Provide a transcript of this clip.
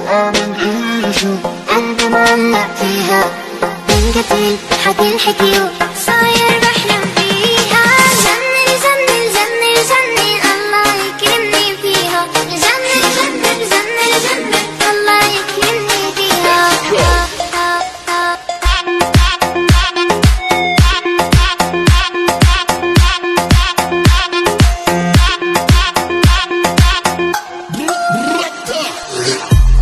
من هي شو قلبي معلق فيها، من قتل حكي الحكي